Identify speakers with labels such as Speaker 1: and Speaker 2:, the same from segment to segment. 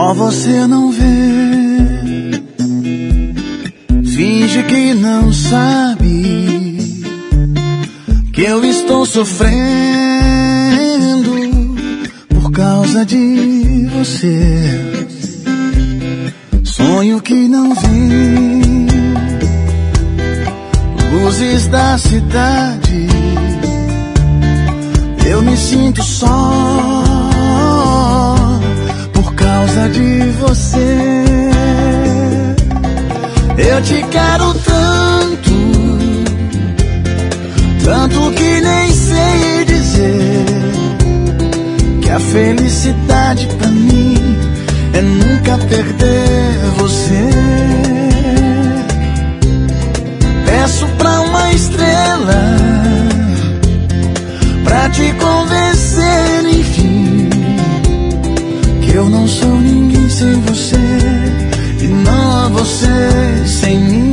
Speaker 1: Só você não vê, finge que não sabe que eu estou sofrendo por causa de você. Sonho que não vem, luzes da cidade, eu me sinto só por causa de você. Eu te quero tanto, tanto que nem sei dizer que a felicidade pra mim é nunca perder você. Peço pra uma estrela pra te convencer, enfim, que eu não sou ninguém sem você e não há você sem mim.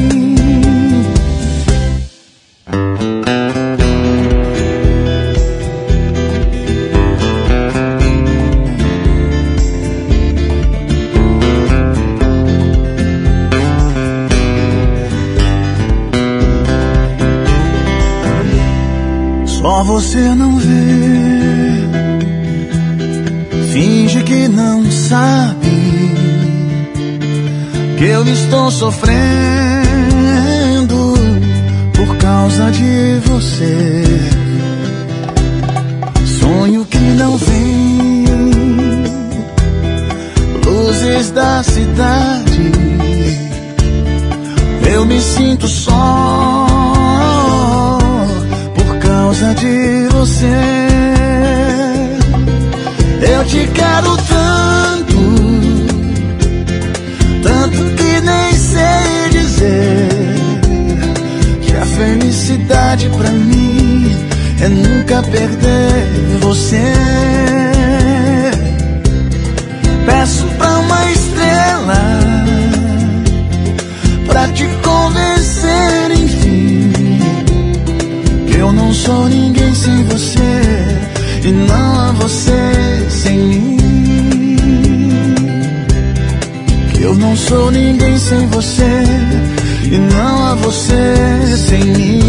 Speaker 1: Só você não vê, finge que não sabe que eu estou sofrendo por causa de você. Sonho que não vem, luzes da cidade, eu me sinto só por causa de você. Eu te quero tanto, tanto que nem sei dizer que a felicidade pra mim é nunca perder você. Peço pra uma estrela pra te convencer, enfim, que eu não sou ninguém sem você e não há você sem mim. Eu não sou ninguém sem você e não há você sem mim.